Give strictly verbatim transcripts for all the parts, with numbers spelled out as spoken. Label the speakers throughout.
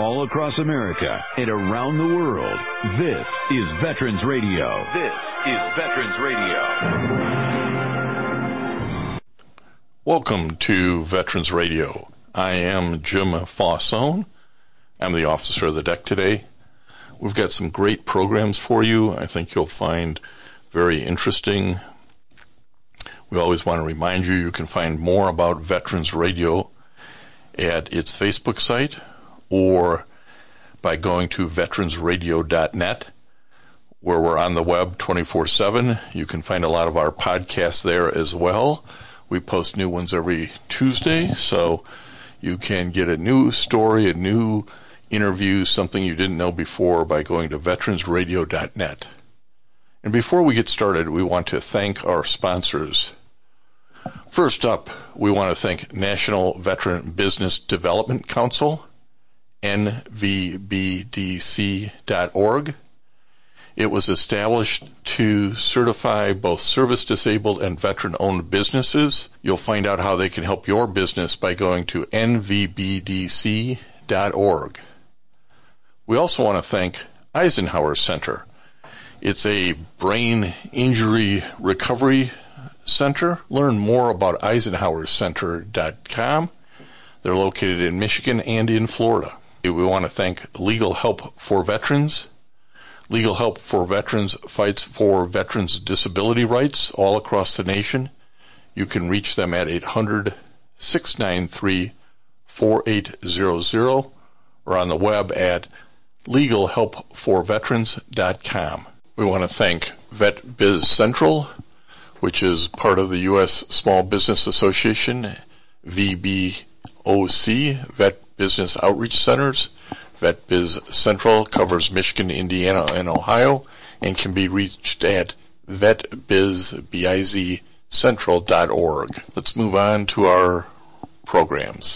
Speaker 1: all across America and around the world. This is Veterans Radio. This is Veterans Radio.
Speaker 2: Welcome to Veterans Radio. I am Jim Fossone. I'm the officer of the deck today. We've got some great programs for you. I think you'll find very interesting. We always want to remind you you can find more about Veterans Radio at its Facebook site or by going to veterans radio dot net, where we're on the web twenty-four seven. You can find a lot of our podcasts there as well. We post new ones every Tuesday, so you can get a new story, a new interview, something you didn't know before by going to veterans radio dot net. And before we get started, we want to thank our sponsors. First up, we want to thank National Veteran Business Development Council, N V B D C dot org. It was established to certify both service-disabled and veteran-owned businesses. You'll find out how they can help your business by going to N V B D C dot org. We also want to thank Eisenhower Center. It's a brain injury recovery center. Learn more about eisenhower center dot com. They're located in Michigan and in Florida. We want to thank Legal Help for Veterans. Legal Help for Veterans fights for veterans' disability rights all across the nation. You can reach them at eight hundred, six nine three, four eight zero zero or on the web at legal help for veterans dot com. We want to thank VetBiz Central, which is part of the U S Small Business Association, V B O C, Vet Business Outreach Centers. VetBiz Central covers Michigan, Indiana, and Ohio, and can be reached at vet biz central dot org. Let's move on to our programs.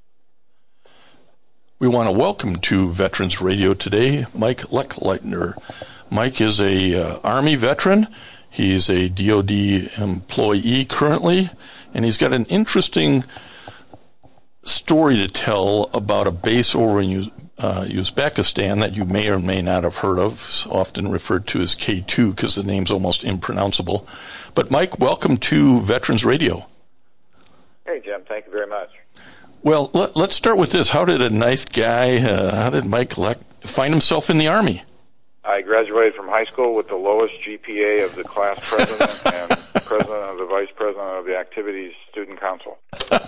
Speaker 2: We want to welcome to Veterans Radio today Mike Lechleitner. Mike is a uh, Army veteran. He's a D O D employee currently, and he's got an interesting story to tell about a base over in uh, Uzbekistan that you may or may not have heard of, often referred to as K two because the name's almost impronounceable. But Mike, welcome to Veterans Radio.
Speaker 3: Hey, Jim. Thank you very much.
Speaker 2: Well, let, let's start with this. How did a nice guy, uh, how did Mike Lech find himself in the Army?
Speaker 3: I graduated from high school with the lowest G P A of the class president and president of the vice president of the Activities Student Council.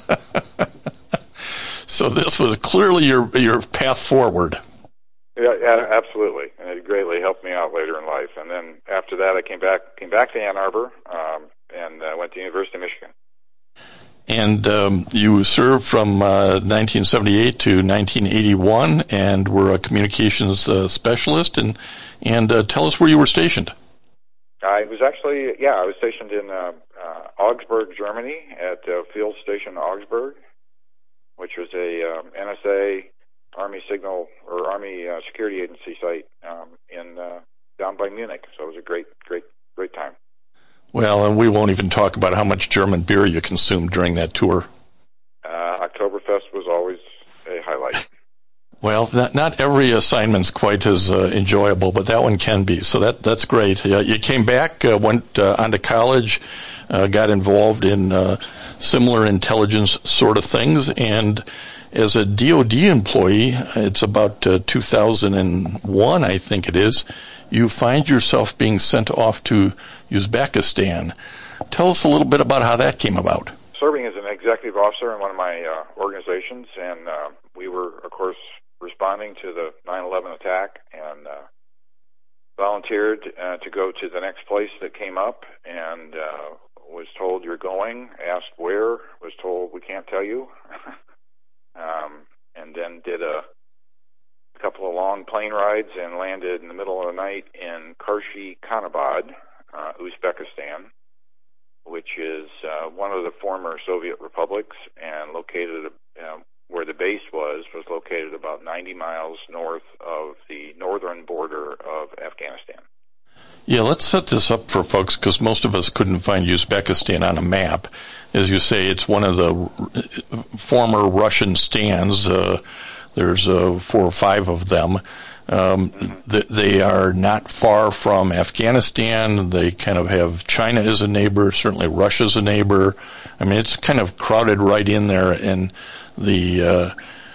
Speaker 2: So this was clearly your your path forward.
Speaker 3: Yeah, yeah, absolutely, and it greatly helped me out later in life. And then after that, I came back came back to Ann Arbor um, and uh, went to the University of Michigan.
Speaker 2: And um, you served from uh, nineteen seventy-eight to nineteen eighty-one, and were a communications uh, specialist. And and uh, tell us where you were stationed.
Speaker 3: I was actually, yeah, I was stationed in uh, uh, Augsburg, Germany, at uh, Field Station Augsburg, which was a um, N S A Army signal or Army uh, security agency site um, in uh, down by Munich. So it was a great, great, great time.
Speaker 2: Well, and we won't even talk about how much German beer you consumed during that tour.
Speaker 3: Uh, Oktoberfest was always a highlight.
Speaker 2: Well, not, not every assignment's quite as uh, enjoyable, but that one can be. So that that's great. Uh, you came back, uh, went uh, on to college, uh, got involved in uh, similar intelligence sort of things, and as a D O D employee, it's about uh, two thousand one, I think it is, you find yourself being sent off to Uzbekistan. Tell us a little bit about how that came about.
Speaker 3: Serving as an executive officer in one of my uh, organizations, and uh, we were, of course, responding to the nine eleven attack, and uh, volunteered uh, to go to the next place that came up, and uh, was told you're going, asked where, was told we can't tell you, um, and then did a couple of long plane rides and landed in the middle of the night in Karshi-Khanabad, uh, Uzbekistan, which is uh, one of the former Soviet republics, and located uh, where the base was, was located about ninety miles north of the northern border of Afghanistan.
Speaker 2: Yeah, let's set this up for folks, because most of us couldn't find Uzbekistan on a map. As you say, it's one of the former Russian stands, uh, There's uh, four or five of them. Um, th- they are not far from Afghanistan. They kind of have China as a neighbor, certainly Russia's a neighbor. I mean, it's kind of crowded right in there in the uh,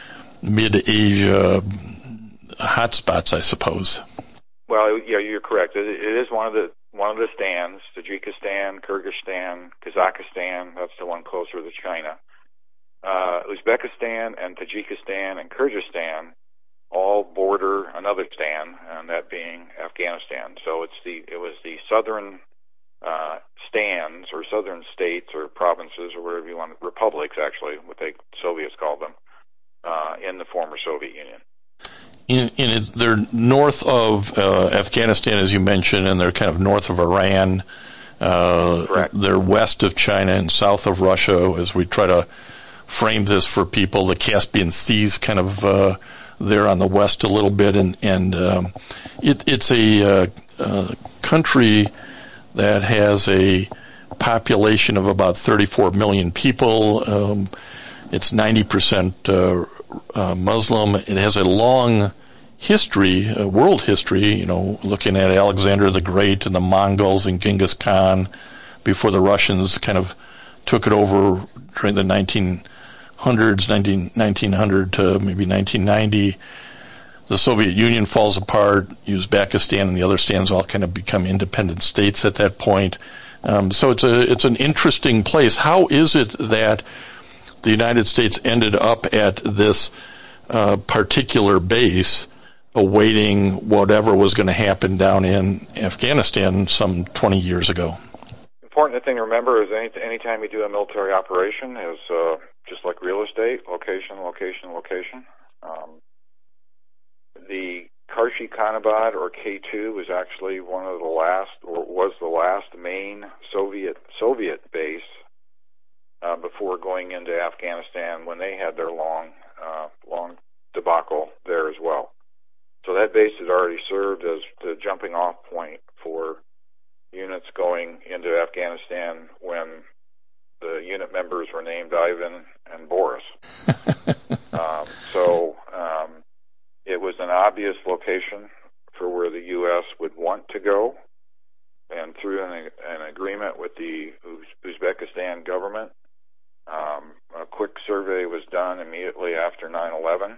Speaker 2: mid-Asia hotspots, I suppose.
Speaker 3: Well, yeah, you're correct. It, it is one of the one of the stands: Tajikistan, Kyrgyzstan, Kazakhstan. That's the one closer to China. Uh, Uzbekistan and Tajikistan and Kyrgyzstan all border another stand, and that being Afghanistan. So it's the it was the southern uh, stands or southern states or provinces or whatever you want, republics actually, what they Soviets called them, uh, in the former Soviet Union.
Speaker 2: In, in it, they're north of uh, Afghanistan, as you mentioned, and they're kind of north of Iran. Uh,
Speaker 3: Correct.
Speaker 2: They're west of China and south of Russia. As we try to frame this for people, the Caspian Sea's kind of uh, there on the west a little bit, and, and um, it, it's a uh, uh, country that has a population of about thirty-four million people. Um, it's ninety percent uh, uh, Muslim. It has a long history, uh, world history, you know, looking at Alexander the Great and the Mongols and Genghis Khan before the Russians kind of took it over during the nineteen hundreds, nineteen hundred to maybe nineteen ninety. The Soviet Union falls apart. Uzbekistan and the other stands all kind of become independent states at that point. Um, so it's a it's an interesting place. How is it that the United States ended up at this uh, particular base, awaiting whatever was going to happen down in Afghanistan some twenty years ago?
Speaker 3: Important thing to remember is any anytime you do a military operation is uh, just like real estate: location, location, location. Um, the Karshi Khanabad, or K two, was actually one of the last, or was the last main Soviet Soviet base uh, before going into Afghanistan when they had their long, uh, long debacle there as well. So that base had already served as the jumping-off point for units going into Afghanistan when the unit members were named Ivan and Boris. um, so um, it was an obvious location for where the U S would want to go, and through an, an agreement with the Uz- Uzbekistan government, um, a quick survey was done immediately after nine eleven,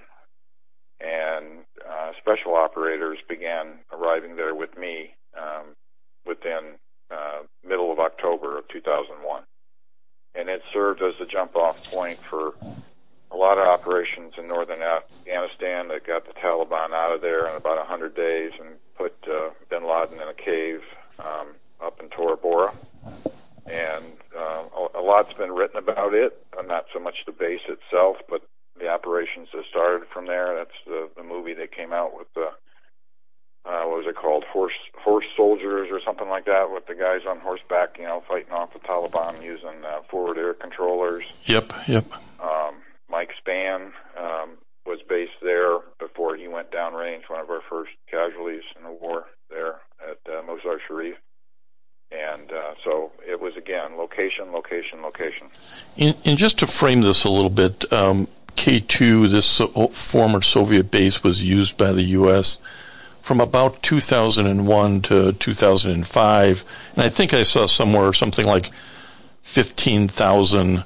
Speaker 3: and uh, special operators began arriving there with me um, within uh, middle of October of two thousand one. And it served as a jump-off point for a lot of operations in northern Afghanistan that got the Taliban out of there in about one hundred days and put uh, bin Laden in a cave um, up in Tora Bora. And uh, a, a lot's been written about it, not so much the base itself, but the operations that started from there. That's the, the movie that came out with the, uh, what was it called, Horse Horse Soldiers or something like that, with the guys on horseback, you know, fighting off the Taliban using uh, forward air controllers.
Speaker 2: Yep, yep.
Speaker 3: Um, Mike Spann um, was based there before he went downrange, one of our first casualties in the war there at uh, Mozar Sharif. And uh, so it was, again, location, location, location.
Speaker 2: And, and just to frame this a little bit, um, K two, this so, former Soviet base, was used by the U S from about two thousand one to two thousand five. And I think I saw somewhere something like fifteen thousand.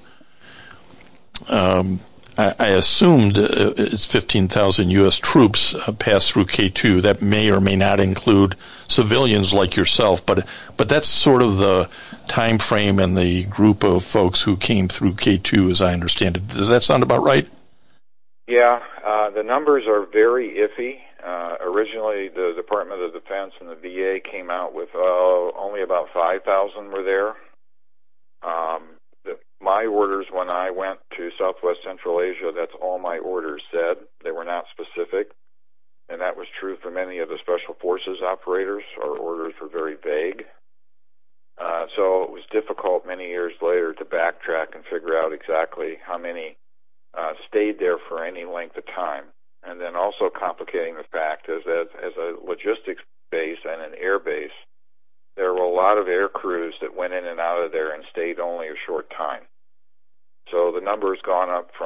Speaker 2: Um, I, I assumed uh, it's fifteen thousand U S troops uh, passed through K two. That may or may not include civilians like yourself, but but that's sort of the time frame and the group of folks who came through K two, as I understand it. Does that sound about right?
Speaker 3: Yeah, uh, the numbers are very iffy. Uh, originally, the Department of Defense and the V A came out with uh, only about five thousand were there. Um, the, my orders when I went to Southwest Central Asia, that's all my orders said. They were not specific, and that was true for many of the Special Forces operators. Our orders were very vague. Uh, so it was difficult many years later to backtrack and figure out exactly how many uh, stayed there for any length of time. And then also complicating the fact is that as a logistics base and an air base, there were a lot of air crews that went in and out of there and stayed only a short time. So the number has gone up from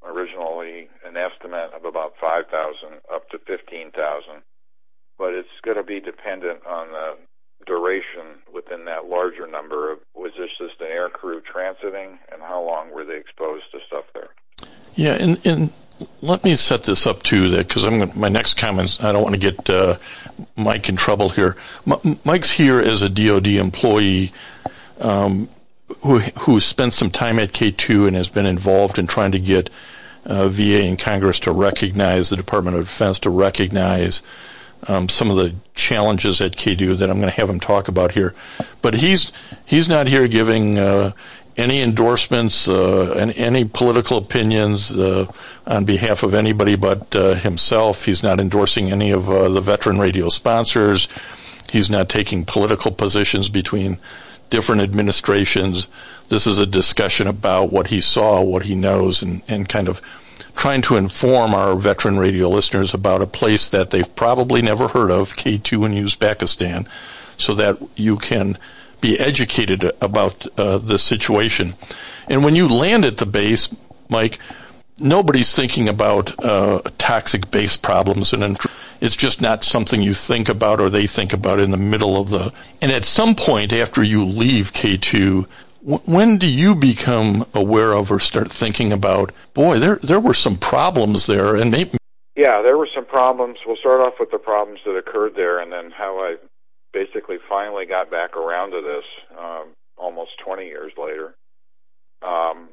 Speaker 3: originally an estimate of about five thousand up to fifteen thousand, but it's going to be dependent on the duration within that larger number. Of, was this just an air crew transiting, and how long were they exposed to stuff there?
Speaker 2: Yeah, and, and let me set this up too, that because I'm gonna, my next comments, I don't want to get uh, Mike in trouble here. M- Mike's here as a D O D employee um, who who spent some time at K two and has been involved in trying to get uh, V A and Congress to recognize, the Department of Defense to recognize um, some of the challenges at K two that I'm going to have him talk about here. But he's he's not here giving uh, any endorsements uh, and any political opinions uh, on behalf of anybody but uh, himself. He's not endorsing any of uh, the Veteran Radio sponsors. He's not taking political positions between different administrations. This is a discussion about what he saw, what he knows, and, and kind of trying to inform our Veteran Radio listeners about a place that they've probably never heard of, K two in Uzbekistan, so that you can be educated about uh, this situation. And when you land at the base, Mike, nobody's thinking about uh, toxic base problems, and it's just not something you think about or they think about in the middle of the... And at some point after you leave K two, w- when do you become aware of or start thinking about, boy, there there were some problems there, and maybe...
Speaker 3: Yeah, there were some problems. We'll start off with the problems that occurred there, and then how I basically finally got back around to this um, almost twenty years later. Um,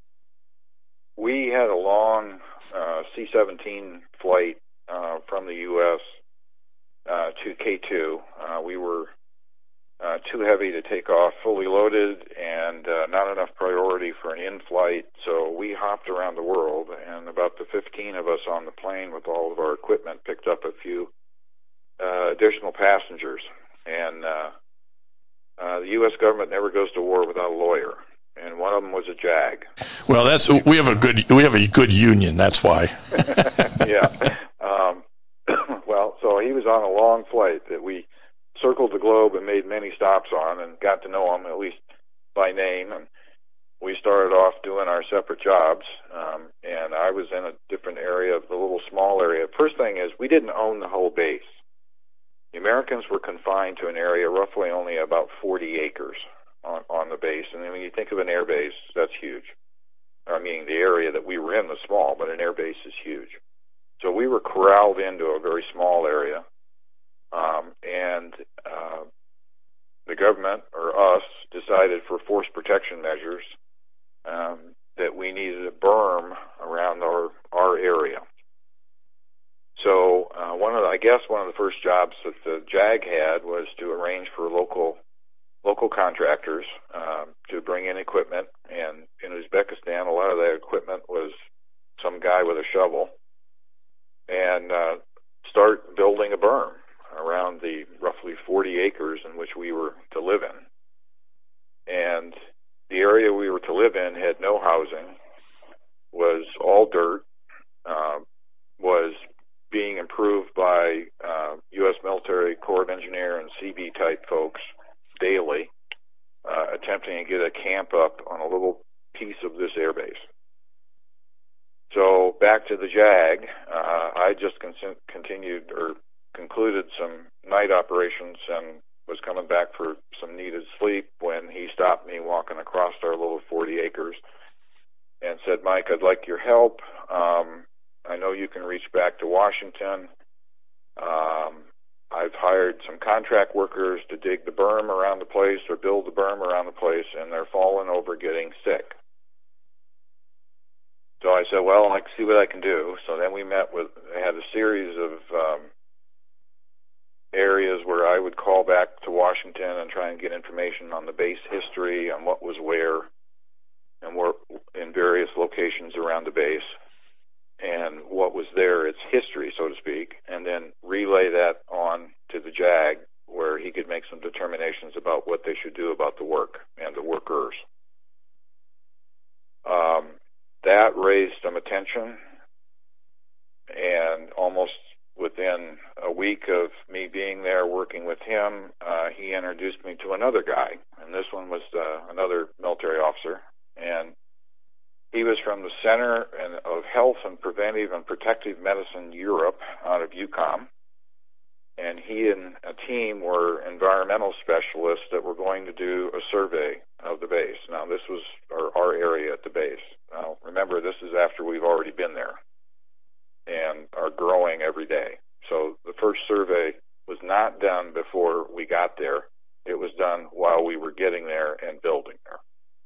Speaker 3: we had a long uh, C seventeen flight uh, from the U S uh, to K two. Uh, we were uh, too heavy to take off fully loaded and uh, not enough priority for an in-flight, so we hopped around the world, and about the fifteen of us on the plane with all of our equipment picked up a few uh, additional passengers. And uh, uh, the U S government never goes to war without a lawyer, and one of them was a JAG.
Speaker 2: Well, that's we have a good we have a good union. That's why.
Speaker 3: Yeah. Um, well, so he was on a long flight that we circled the globe and made many stops on, and got to know him at least by name. And we started off doing our separate jobs, um, and I was in a different area of the little small area. First thing is, we didn't own the whole base. The Americans were confined to an area roughly only about forty acres on, on the base. And when you think of an air base, that's huge. I mean, the area that we were in was small, but an air base is huge. So we were corralled into a very small area. Um, and uh, the government, or us, decided for force protection measures um, that we needed a berm around our, our area. So uh, one of the, I guess one of the first jobs that the JAG had was to arrange for local local contractors um, to bring in equipment. And in Uzbekistan, a lot of that equipment was some guy with a shovel, and uh, start building a berm around the roughly forty acres in which we were to live in. And the area we were to live in had no housing, was all dirt, uh, was being improved by uh, U S military Corps of Engineer and C B type folks daily, uh, attempting to get a camp up on a little piece of this airbase. So back to the JAG, uh, I just con- continued or concluded some night operations and was coming back for some needed sleep when he stopped me walking across our little forty acres and said, "Mike, I'd like your help. Um, I know you can reach back to Washington. Um, I've hired some contract workers to dig the berm around the place or build the berm around the place, and they're falling over getting sick." So I said, well, I can see what I can do. So then we met with, I had a series of um, areas where I would call back to Washington and try and get information on the base history, on what was where, and where in various locations around the base, and what was there, its history, so to speak, and then relay that on to the JAG, where he could make some determinations about what they should do about the work and the workers. Um, that raised some attention, and almost within a week of me being there working with him, uh, he introduced me to another guy, and this one was uh, another military officer, and he was from from the Center of Health and Preventive and Protective Medicine Europe out of UCOM. And he and a team were environmental specialists that were going to do a survey of the base. Now, this was our, our area at the base. Now, remember, this is after we've already been there and are growing every day. So the first survey was not done before we got there. It was done while we were getting there and building there.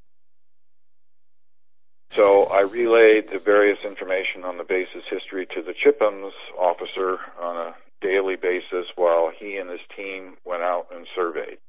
Speaker 3: So I relayed the various information on the base's history to the CHIPEMS officer on a daily basis while he and his team went out and surveyed.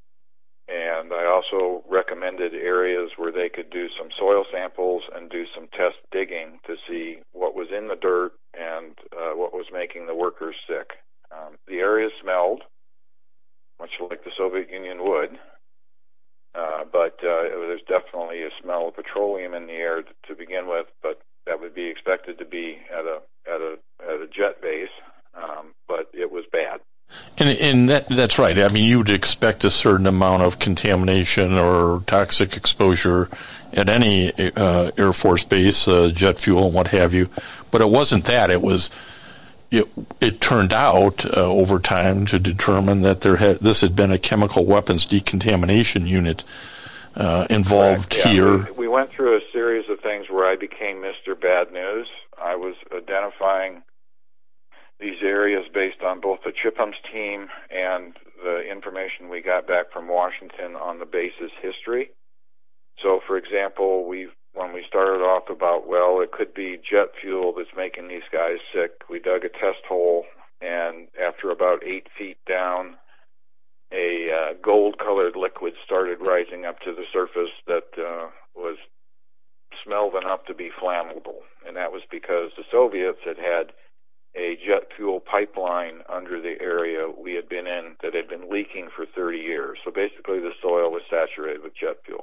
Speaker 3: And I also recommended areas where they could do some soil samples and do some test digging to see what was in the dirt and uh, what was making the workers sick. Um, the area smelled, much like the Soviet Union would, uh, but uh, there's definitely a smell of petroleum in the air to, to begin with, but that would be expected to be at a at a at a jet base. Um, but it was bad.
Speaker 2: And, and that, that's right. I mean, you would expect a certain amount of contamination or toxic exposure at any uh, Air Force base, uh, jet fuel and what have you. But it wasn't that. It was. It, it turned out uh, over time to determine that there had this had been a chemical weapons decontamination unit uh, involved
Speaker 3: yeah,
Speaker 2: here.
Speaker 3: We, we went through a series of things where I became Mister Bad News. I was identifying these areas based on both the CHIPEMS team and the information we got back from Washington on the base's history. So, for example, we when we started off about, well, it could be jet fuel that's making these guys sick, we dug a test hole, and after about eight feet down, a uh, gold-colored liquid started rising up to the surface that uh, was smelled enough to be flammable. And that was because the Soviets had had a jet fuel pipeline under the area we had been in that had been leaking for thirty years. So basically the soil was saturated with jet fuel.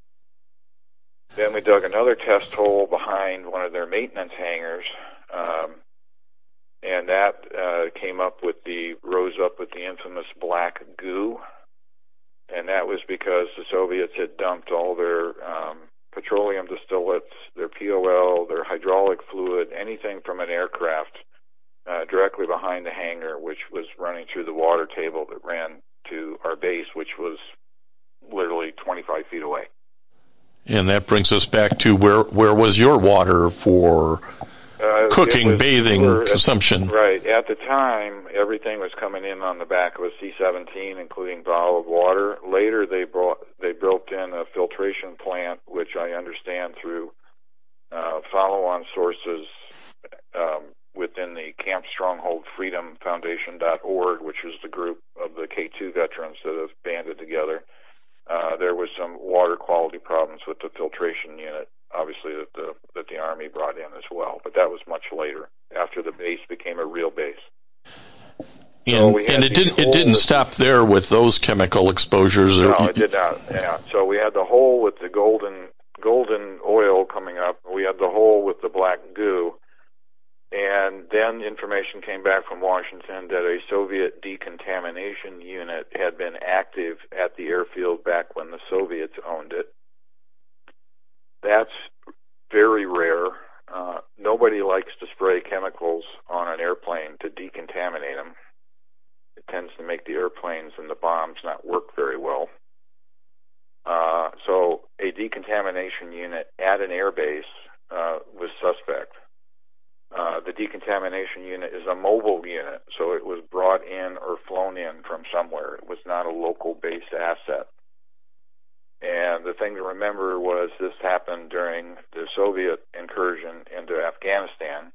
Speaker 3: Then we dug another test hole behind one of their maintenance hangars, um, and that uh, came up with the, rose up with the infamous black goo, and that was because the Soviets had dumped all their um, petroleum distillates, their P O L, their hydraulic fluid, anything from an aircraft uh, directly behind the hangar, which was running through the water table that ran to our base, which was literally twenty-five feet away.
Speaker 2: And that brings us back to where where was your water for uh, cooking, was, bathing, we consumption?
Speaker 3: At, right. At the time, everything was coming in on the back of a C seventeen, including bottled water. Later, they brought they built in a filtration plant, which I understand through uh, follow-on sources um, within the Camp Stronghold Freedom Foundation dot org, which is the group of the K two veterans that have banded together. Uh, there was some water quality problems with the filtration unit, obviously, that the that the Army brought in as well. But that was much later, after the base became a real base.
Speaker 2: And, so and it didn't it didn't stop there with those chemical exposures.
Speaker 3: No, or, it did not. Yeah. So we had the hole with the golden golden oil coming up. We had the hole with the black goo. And then information came back from Washington that a Soviet decontamination unit had been active at the airfield back when the Soviets owned it. That's very rare. Uh, nobody likes to spray chemicals on an airplane to decontaminate them. It tends to make the airplanes and the bombs not work very well. Uh, so a decontamination unit at an airbase uh, was suspect. Uh, the decontamination unit is a mobile unit, so it was brought in or flown in from somewhere. It was not a local-based asset. And the thing to remember was this happened during the Soviet incursion into Afghanistan,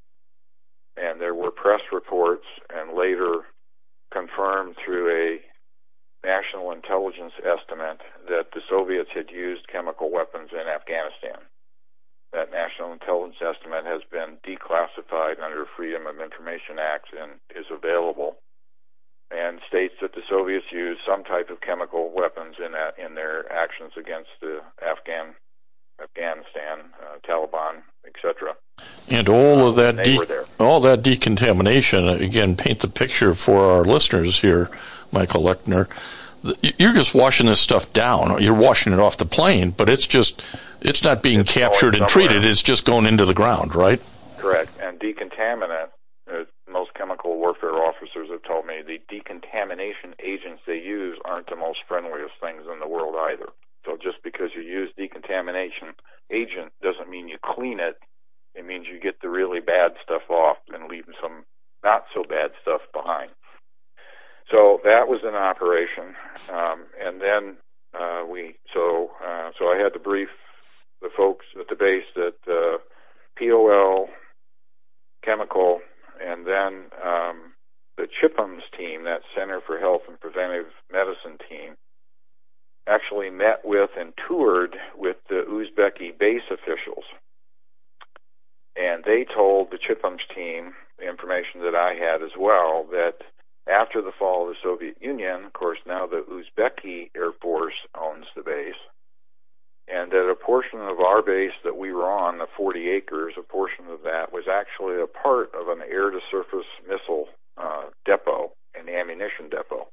Speaker 3: and there were press reports and later confirmed through a national intelligence estimate that the Soviets had used chemical weapons in Afghanistan. That national intelligence estimate has been declassified under Freedom of Information Act and is available, and states that the Soviets used some type of chemical weapons in that, in their actions against the Afghan, Afghanistan, uh, Taliban, et cetera.
Speaker 2: And all of that, de- all that decontamination, again, paint the picture for our listeners here, Michael Lechner. You're just washing this stuff down. You're washing it off the plane, but it's just It's not being
Speaker 3: it's
Speaker 2: captured and
Speaker 3: somewhere.
Speaker 2: treated. It's just going into the ground, right?
Speaker 3: Correct. And decontaminant, uh, most chemical warfare officers have told me the decontamination agents they use aren't the most friendliest things in the world either. So just because you use decontamination agent doesn't mean you clean it. It means you get the really bad stuff off and leave some not so bad stuff behind. So that was in operation. Um, and then uh, we, so uh, so I had to brief the folks at the base that uh, P O L, chemical, and then um, the CHIPEMS team, that Center for Health and Preventive Medicine team, actually met with and toured with the Uzbeki base officials. And they told the CHIPEMS team, the information that I had as well, that after the fall of the Soviet Union, of course, now the Uzbeki Air Force owns the base, and that a portion of our base that we were on, the forty acres, a portion of that was actually a part of an air-to-surface missile uh, depot, an ammunition depot.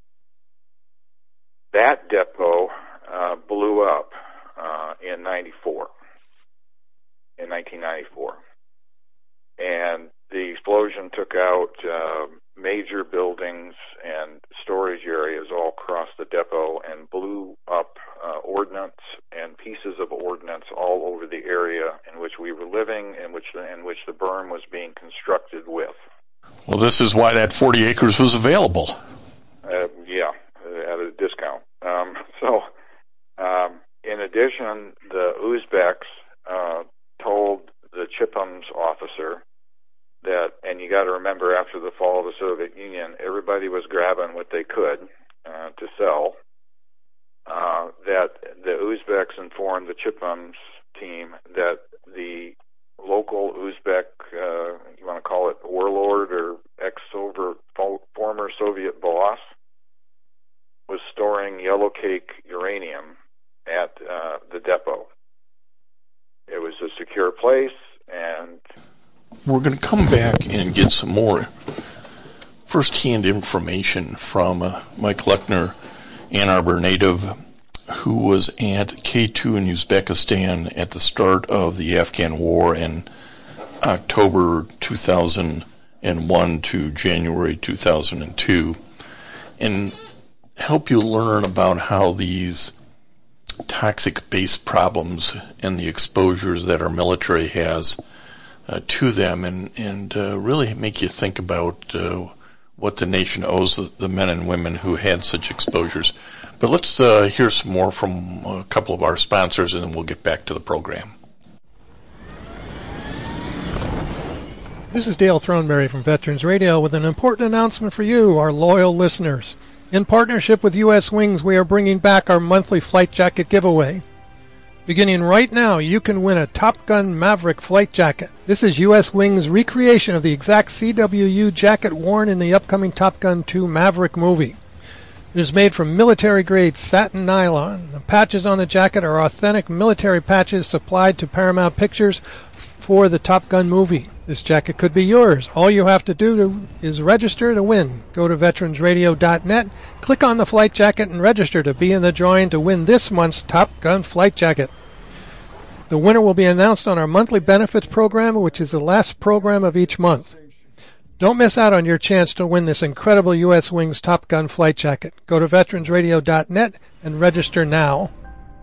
Speaker 3: That depot uh, blew up uh, in ninety-four, in nineteen ninety-four. And the explosion took out uh, major buildings and storage areas all across the depot and blew up uh, ordnance and pieces of ordnance all over the area in which we were living, in which the, in which the berm was being constructed with.
Speaker 2: Well, this is why that forty acres was available.
Speaker 3: Uh, yeah, at a discount. Um, so, um, in addition, the Uzbeks uh, told the CHIPEMS officer that, and you got to remember, after the fall of the Soviet Union, everybody was grabbing what they could uh, to sell. Uh, that the Uzbeks informed the CHIPEMS team that the local Uzbek, uh, you want to call it warlord or ex-former Soviet boss, was storing yellow cake uranium at uh, the depot. It was a secure place, and
Speaker 2: we're going to come back and get some more first-hand information from uh, Mike Lechner, Ann Arbor native, who was at K two in Uzbekistan at the start of the Afghan war in October two thousand one to January two thousand two, and help you learn about how these toxic base problems and the exposures that our military has uh, to them, and, and uh, really make you think about uh, what the nation owes the, the men and women who had such exposures. But let's uh, hear some more from a couple of our sponsors, and then we'll get back to the program.
Speaker 4: This is Dale Throneberry from Veterans Radio with an important announcement for you, our loyal listeners. In partnership with U S Wings, we are bringing back our monthly flight jacket giveaway. Beginning right now, you can win a Top Gun Maverick flight jacket. This is U S Wings' recreation of the exact C W U jacket worn in the upcoming Top Gun two Maverick movie. It is made from military-grade satin nylon. The patches on the jacket are authentic military patches supplied to Paramount Pictures for the Top Gun movie. This jacket could be yours. All you have to do to, is register to win. Go to veterans radio dot net, click on the flight jacket, and register to be in the drawing to win this month's Top Gun flight jacket. The winner will be announced on our monthly benefits program, which is the last program of each month. Don't miss out on your chance to win this incredible U S Wings Top Gun flight jacket. Go to veterans radio dot net and register now.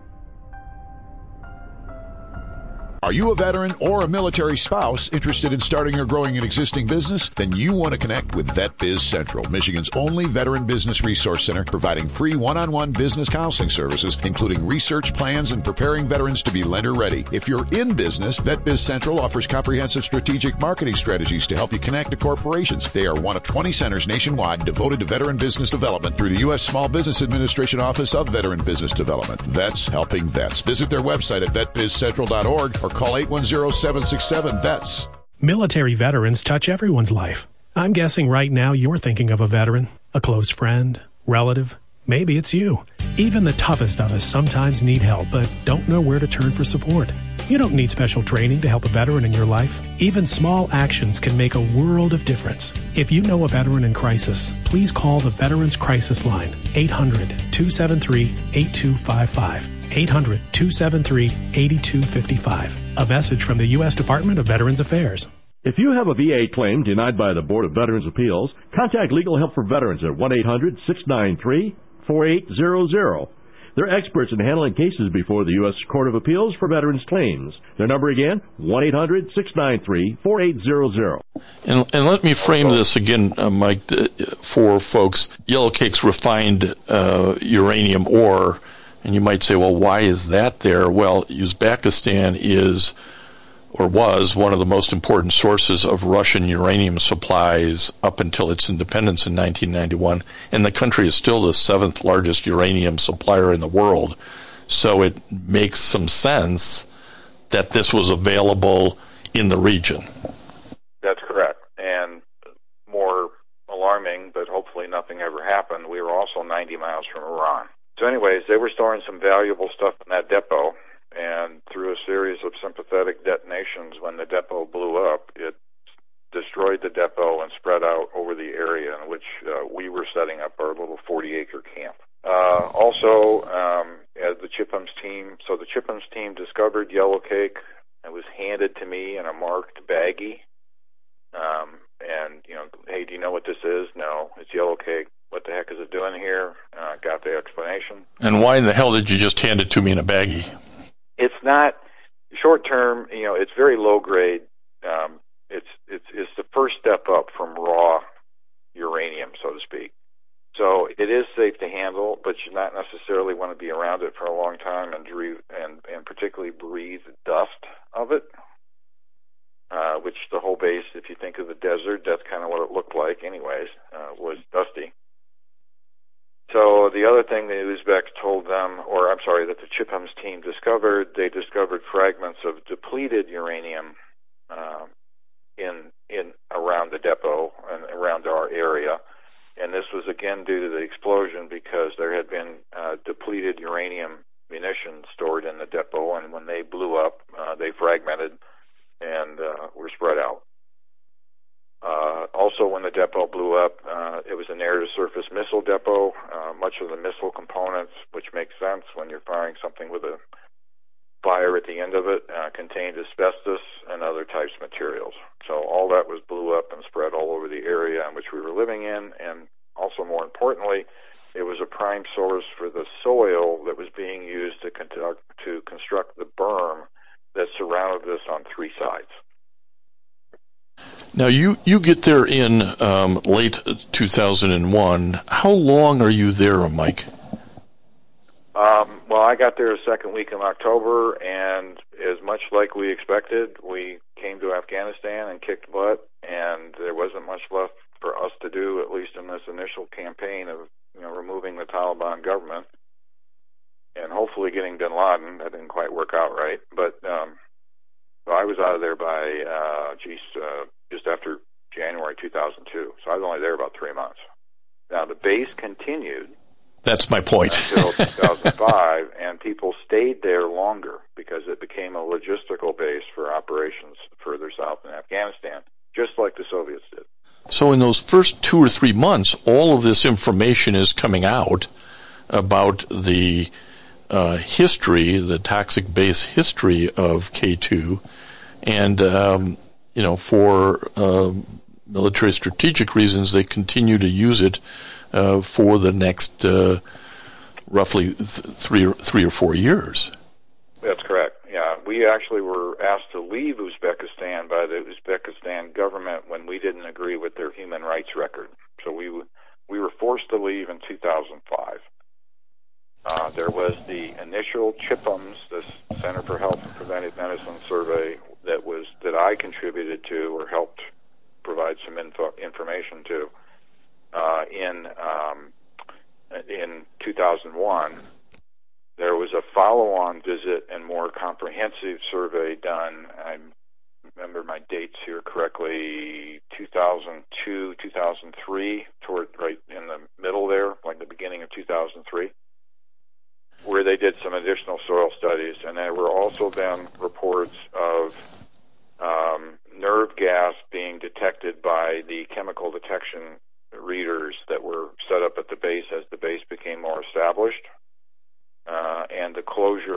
Speaker 5: Are you a veteran or a military spouse interested in starting or growing an existing business? Then you want to connect with VetBiz Central, Michigan's only veteran business resource center, providing free one-on-one business counseling services, including research plans and preparing veterans to be lender ready. If you're in business, VetBiz Central offers comprehensive strategic marketing strategies to help you connect to corporations. They are one of twenty centers nationwide devoted to veteran business development through the U S Small Business Administration Office of Veteran Business Development. Vets helping vets. Visit their website at vet biz central dot org or call eight one zero, seven six seven, V E T S.
Speaker 6: Military veterans touch everyone's life. I'm guessing right now you're thinking of a veteran, a close friend, relative. Maybe it's you. Even the toughest of us sometimes need help, but don't know where to turn for support. You don't need special training to help a veteran in your life. Even small actions can make a world of difference. If you know a veteran in crisis, please call the Veterans Crisis Line, eight hundred, two seven three, eight two five five. eight hundred, two seven three, eight two five five. A message from the U S Department of Veterans Affairs.
Speaker 7: If you have a V A claim denied by the Board of Veterans Appeals, contact Legal Help for Veterans at one eight hundred, six nine three, four eight zero zero. They're experts in handling cases before the U S Court of Appeals for Veterans Claims. Their number again, one eight hundred, six nine three, four eight zero zero.
Speaker 2: And, and let me frame this again, uh, Mike, for folks. Yellow Cake's refined uh, uranium ore, and you might say, well, why is that there? Well, Uzbekistan is or was one of the most important sources of Russian uranium supplies up until its independence in nineteen ninety-one, and the country is still the seventh largest uranium supplier in the world. So it makes some sense that this was available in the region.
Speaker 3: That's correct. And more alarming, but hopefully nothing ever happened, we were also ninety miles from Iran. So anyways, they were storing some valuable stuff in that depot, and through a series of sympathetic detonations, when the depot blew up, it destroyed the depot and spread out over the area in which uh, we were setting up our little forty-acre camp. Uh, also, um, as the Chipham's team, so the Chipham's team discovered Yellow Cake. It was handed to me in a marked baggie. Um, and, you know, hey, do you know what this is? No, it's Yellow Cake. What the heck is it doing here? Uh, got the explanation.
Speaker 2: And why in the hell did you just hand it to me in a baggie?
Speaker 3: It's not short term. You know, it's very low grade. Um, it's it's it's the first step up from raw uranium, so to speak. So it is safe to handle, but you not necessarily want to be around it for a long time and breathe, and and particularly breathe dust of it. Uh, which the whole base, if you think of the desert, that's kind of what it looked like, anyways. Uh, was dusty. So the other thing the Uzbeks told them, or I'm sorry, that the Chipham's team discovered, they discovered fragments of depleted uranium uh, in in around the depot and around our area, and this was again due to the explosion because there had been uh, depleted uranium munitions stored in the depot, and when they blew up, uh, they fragmented and uh, were spread out. Uh, also, when the depot blew up, uh, it was an air-to-surface missile depot. Uh, much of the missile components, which makes sense when you're firing something with a fire at the end of it, uh, contained asbestos and other types of materials. So all that was blew up and spread all over the area in which we were living in, and also more importantly, it was a prime source for the soil that was being used to conduct, to construct the berm that surrounded us on three sides.
Speaker 2: Now, you, you get there in um, late two thousand one. How long are you there, Mike?
Speaker 3: Um, well, I got there the second week in October, and as much like we expected, we came to Afghanistan and kicked butt, and there wasn't much left for us to do, at least in this initial campaign of, you know, removing the Taliban government and hopefully getting bin Laden. That didn't quite work out right, but um, so I was out of there by, uh, geez, uh, just after January two thousand two. So I was only there about three months. Now, the base continued.
Speaker 2: That's my point.
Speaker 3: Until two thousand five, and people stayed there longer because it became a logistical base for operations further south in Afghanistan, just like the Soviets did.
Speaker 2: So in those first two or three months, all of this information is coming out about the uh, history, the toxic base history of K two, and um, you know, for uh, military strategic reasons, they continue to use it uh, for the next uh, roughly th- three or, three or four years.
Speaker 3: That's correct. Yeah, we actually were asked to leave Uzbekistan by the Uzbekistan government when we didn't agree with their human rights record. So we we were forced to leave in two thousand five. Uh, there was the initial CHIPMS, the Center for Health and Preventive Medicine survey that was that I contributed to or helped provide some info, information to uh, in um, in two thousand one. There was a follow-on visit and more comprehensive survey done. I remember my dates here correctly, two thousand two, two thousand three, toward right in the middle there, like the beginning of two thousand three, where they did some additional soil studies. And there were also then reports of um, nerve gas being detected by the chemical detection readers that were set up at the base as the base became more established. Uh, and the closure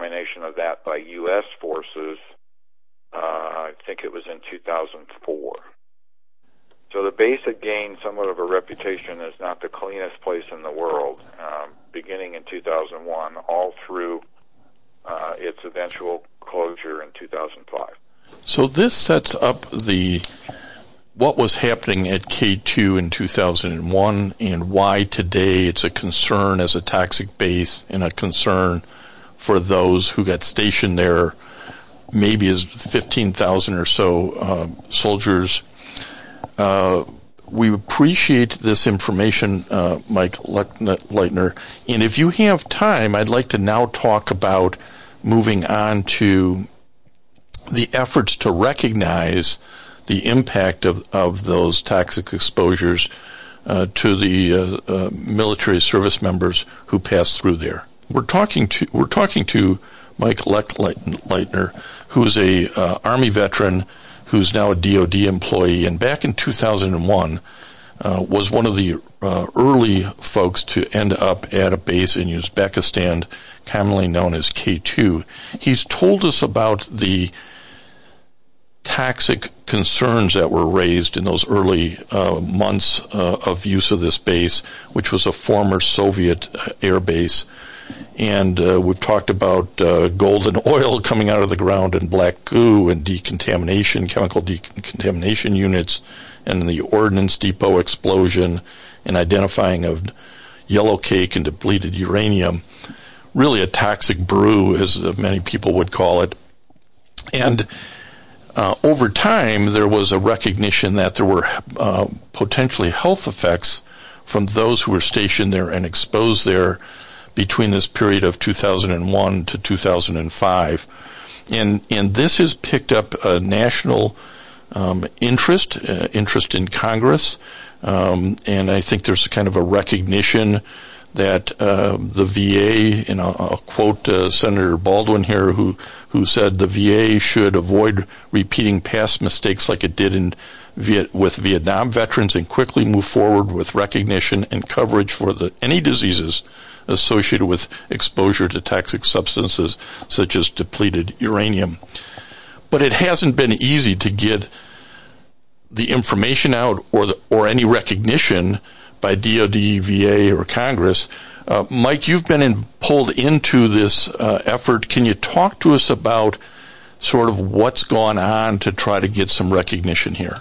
Speaker 3: examination of that by U S forces, uh, I think it was in two thousand four. So the base had gained somewhat of a reputation as not the cleanest place in the world, um, beginning in two thousand one, all through uh, its eventual closure in two thousand five.
Speaker 2: So this sets up the what was happening at K two in two thousand one and why today it's a concern as a toxic base and a concern for those who got stationed there, maybe as fifteen thousand or so uh, soldiers. Uh, we appreciate this information, uh, Mike Leitner. And if you have time, I'd like to now talk about moving on to the efforts to recognize the impact of, of those toxic exposures uh, to the uh, uh, military service members who pass through there. We're talking to we're talking to Mike Leitner, who is a uh, Army veteran who's now a D O D employee, and back in two thousand one uh, was one of the uh, early folks to end up at a base in Uzbekistan, commonly known as K two. He's told us about the toxic concerns that were raised in those early uh, months uh, of use of this base, which was a former Soviet uh, air base. And uh, we've talked about uh, golden oil coming out of the ground and black goo and decontamination, chemical decontamination units, and the ordnance depot explosion and identifying of yellow cake and depleted uranium. Really a toxic brew, as many people would call it. And uh, over time, there was a recognition that there were uh, potentially health effects from those who were stationed there and exposed there between this period of two thousand one to two thousand five. And, and this has picked up a national um, interest, uh, interest in Congress, um, and I think there's kind of a recognition that uh, the V A, and I'll, I'll quote uh, Senator Baldwin here, who, who said the V A should avoid repeating past mistakes like it did in Viet, with Vietnam veterans and quickly move forward with recognition and coverage for the any diseases associated with exposure to toxic substances such as depleted uranium. But it hasn't been easy to get the information out or the, or any recognition by D O D, V A, or Congress. Uh, Mike, you've been in, pulled into this uh, effort. Can you talk to us about sort of what's gone on to try to get some recognition here?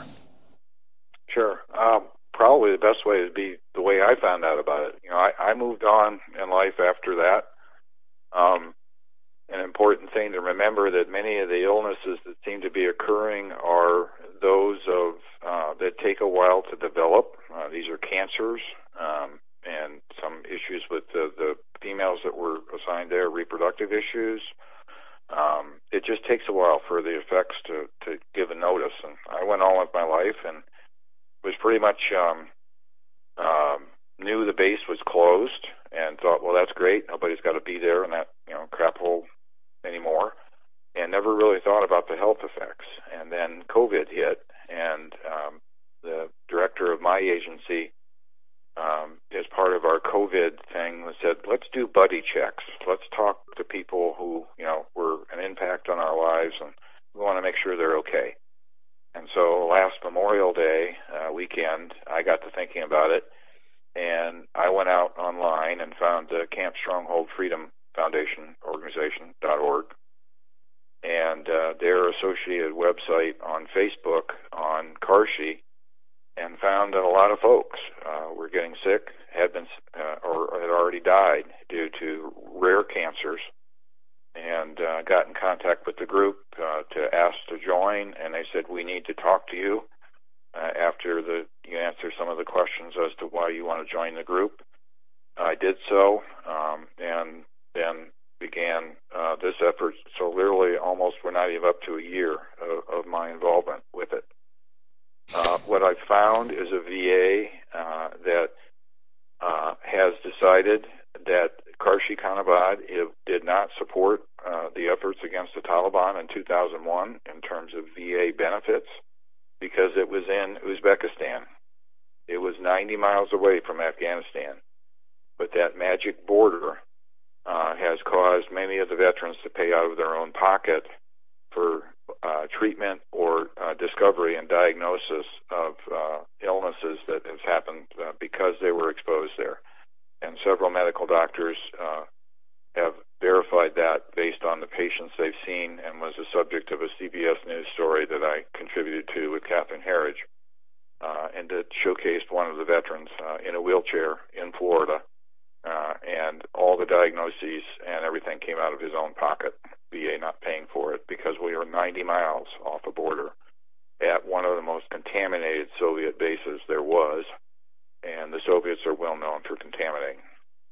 Speaker 3: Sure. Um, probably the best way would be the way I found out about it. You know, I, I moved on in life after that. Um, an important thing to remember that many of the illnesses that seem to be occurring are those of uh, that take a while to develop. Uh, these are cancers um, and some issues with the, the females that were assigned there, reproductive issues. Um, it just takes a while for the effects to, to give a notice. And I went on with my life and was pretty much um, um, knew the base was closed and thought, well, that's great. Nobody's got to be there in that you know crap hole anymore, and never really thought about the health effects. And then COVID hit, and um, the director of my agency, um, as part of our COVID thing, said, let's do buddy checks. Let's talk to people who you know were an impact on our lives, and we want to make sure they're okay. And so last Memorial Day uh, weekend, I got to thinking about it, and I went out online and found the Camp Stronghold Freedom Foundation organization dot org and uh, their associated website on Facebook on Karshi, and found that a lot of folks uh, were getting sick, had been uh, or had already died due to rare cancers, and uh, got in contact with the group uh, to ask to join, and they said, we need to talk to you uh, after the you answer some of the questions as to why you want to join the group. I did so, um, and then began uh, this effort. So literally almost we're not even up to a year of, of my involvement with it. Uh, what I found is a V A uh, that uh, has decided that Karshi-Khanabad did not support uh, the efforts against the Taliban in two thousand one in terms of V A benefits because it was in Uzbekistan. It was ninety miles away from Afghanistan. But that magic border uh, has caused many of the veterans to pay out of their own pocket for uh, treatment or uh, discovery and diagnosis of uh, illnesses that has happened uh, because they were exposed there. And several medical doctors uh, have verified that based on the patients they've seen, and was the subject of a C B S News story that I contributed to with Catherine Herridge, uh, and it showcased one of the veterans uh, in a wheelchair in Florida, uh, and all the diagnoses and everything came out of his own pocket, V A not paying for it, because we are ninety miles off the border at one of the most contaminated Soviet bases there was, and the Soviets are well known for contaminating.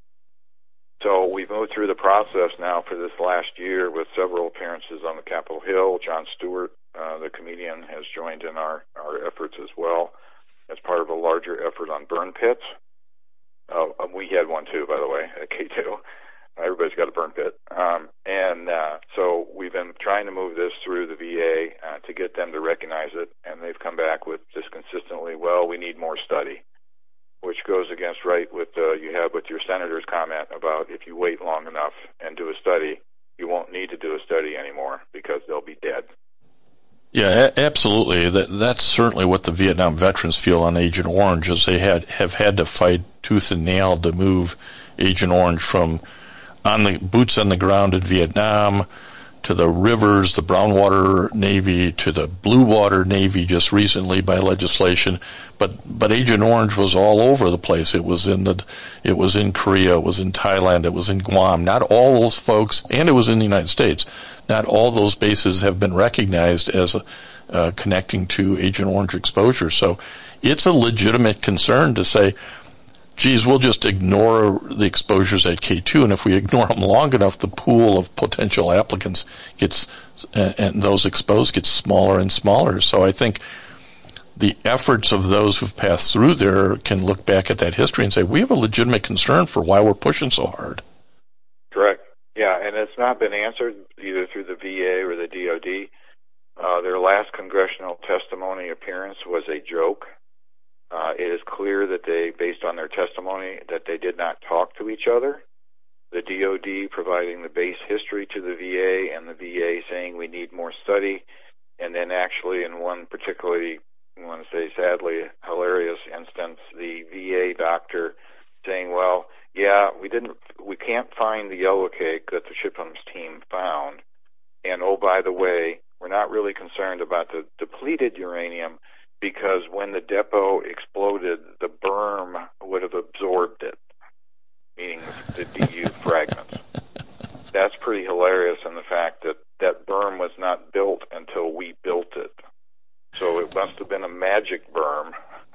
Speaker 3: So we've moved through the process now for this last year with several appearances on the Capitol Hill. Jon Stewart, uh, the comedian, has joined in our, our efforts as well as part of a larger effort on burn pits. Uh, we had one too, by the way, at K two. Everybody's got a burn pit. Um, and uh, so we've been trying to move this through the V A uh, to get them to recognize it, and they've come back with just consistently, well, we need more study, which goes against right with uh, you have with your senator's comment about if you wait long enough and do a study, you won't need to do a study anymore because they'll be dead.
Speaker 2: Yeah, a- absolutely. That, that's certainly what the Vietnam veterans feel on Agent Orange, is they had have had to fight tooth and nail to move Agent Orange from on the boots on the ground in Vietnam to the rivers, the brown water Navy, to the blue water Navy just recently by legislation. But but Agent Orange was all over the place. It was in the it was in Korea, it was in Thailand, it was in Guam. Not all those folks, and it was in the United States. Not all those bases have been recognized as uh, connecting to Agent Orange exposure. So it's a legitimate concern to say, geez, we'll just ignore the exposures at K two, and if we ignore them long enough, the pool of potential applicants gets, uh, and those exposed gets smaller and smaller. So I think the efforts of those who've passed through there can look back at that history and say, we have a legitimate concern for why we're pushing so hard.
Speaker 3: Correct. Yeah, and it's not been answered either through the V A or the D O D. Uh, their last congressional testimony appearance was a joke. Uh, it is clear that they, based on their testimony, that they did not talk to each other. The D O D providing the base history to the V A, and the V A saying we need more study, and then actually in one particularly, I want to say sadly hilarious instance, the V A doctor saying, well, yeah, we didn't, we can't find the yellow cake that the Shipham's team found, and oh, by the way, we're not really concerned about the depleted uranium, because when the depot exploded, the berm would have absorbed it, meaning the D U fragments. That's pretty hilarious in the fact that that berm was not built until we built it. So it must have been a magic berm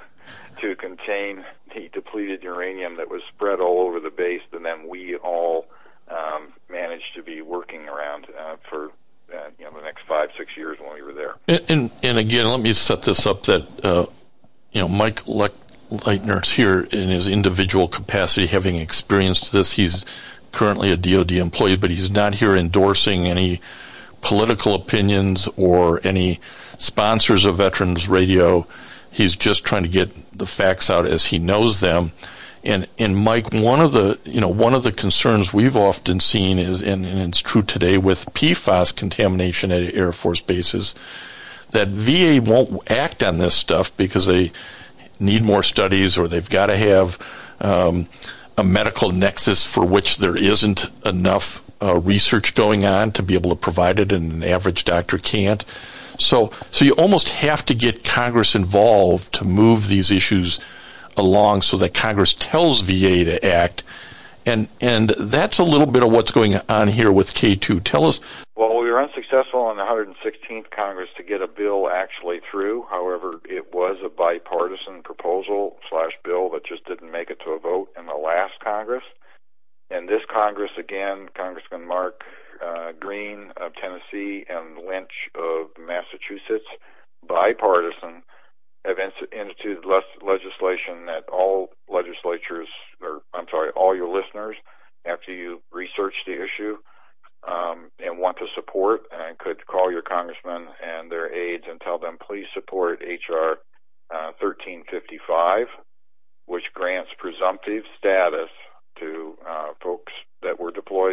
Speaker 3: to contain the depleted uranium that was spread all over the base, and then we all um, managed to be working around uh, for Uh, you know, the next five, six years when we were there.
Speaker 2: And, and, and again, let me set this up that, uh, you know, Mike Le- Leitner's here in his individual capacity, having experienced this. He's currently a D O D employee, but he's not here endorsing any political opinions or any sponsors of Veterans Radio. He's just trying to get the facts out as he knows them. And, and Mike, one of the, you know, one of the concerns we've often seen is, and, and it's true today with P FAS contamination at Air Force bases, that V A won't act on this stuff because they need more studies, or they've got to have um, a medical nexus for which there isn't enough uh, research going on to be able to provide it, and an average doctor can't. So, so you almost have to get Congress involved to move these issues along so that Congress tells V A to act. And and that's a little bit of what's going on here with K two. Tell us.
Speaker 3: Well, we were unsuccessful in the one hundred sixteenth Congress to get a bill actually through. However, it was a bipartisan proposal slash bill that just didn't make it to a vote in the last Congress. And this Congress, again, Congressman Mark uh, Green of Tennessee and Lynch of Massachusetts, bipartisan, have instituted legislation that all legislatures, or I'm sorry, all your listeners, after you research the issue um, and want to support, and could call your congressman and their aides and tell them, please support H R uh, thirteen fifty-five, which grants presumptive status to uh, folks that were deployed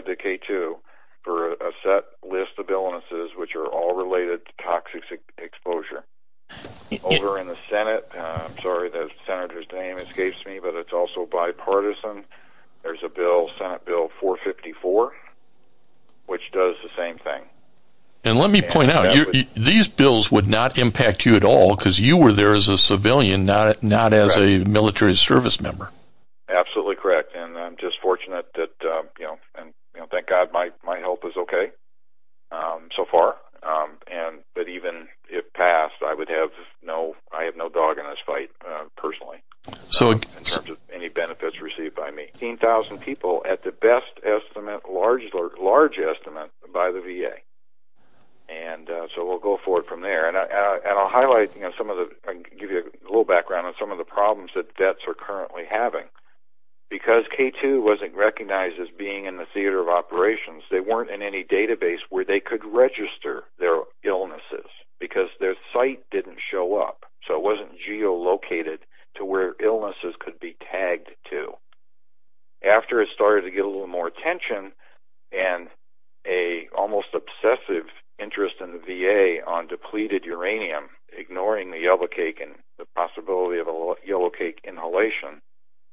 Speaker 3: to K two for a, a set list of illnesses which are all related to toxic ex- exposure. Over in the Senate, uh, I'm sorry, the senator's name escapes me, but it's also bipartisan. There's a bill, Senate Bill four fifty-four, which does the same thing.
Speaker 2: And let me
Speaker 3: and
Speaker 2: point out, you, you, these bills would not impact you at all because you were there as a civilian, not not as correct. a military service member.
Speaker 3: Absolutely correct, and I'm just fortunate that uh, you know, and you know, thank God my my health is okay um, so far. Um, and but even if passed, I would have no, I have no dog in this fight uh, personally.
Speaker 2: So,
Speaker 3: um, in terms of any benefits received by me, fifteen thousand people at the best estimate, large large estimate by the V A, and uh, so we'll go forward from there. And I, and I'll highlight, you know, some of the, I'll give you a little background on some of the problems that vets are currently having. Because K two wasn't recognized as being in the theater of operations, they weren't in any database where they could register their illnesses because their site didn't show up. So it wasn't geolocated to where illnesses could be tagged to. After it started to get a little more attention and a almost obsessive interest in the V A on depleted uranium, ignoring the yellow cake and the possibility of a yellow cake inhalation,